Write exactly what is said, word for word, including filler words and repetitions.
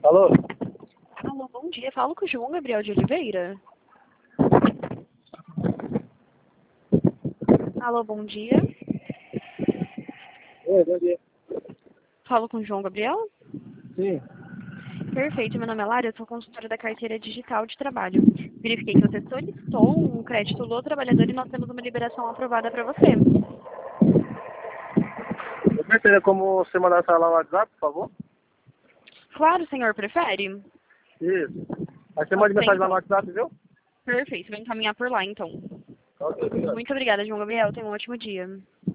Alô? Alô, bom dia. Falo com o João Gabriel de Oliveira. Alô, bom dia. Oi, bom dia. Falo com o João Gabriel? Sim. Perfeito, meu nome é Lara, eu sou consultora da carteira digital de trabalho. Verifiquei que você solicitou um crédito do trabalhador e nós temos uma liberação aprovada para você. Eu prefiro como você mandar essa lá no WhatsApp, por favor? Claro, senhor, prefere? Isso. Aí você Pode manda ser, mensagem lá no então. WhatsApp, viu? Perfeito, vou encaminhar por lá, então. Ok, obrigado. Muito obrigada, João Gabriel. Tenha um ótimo dia.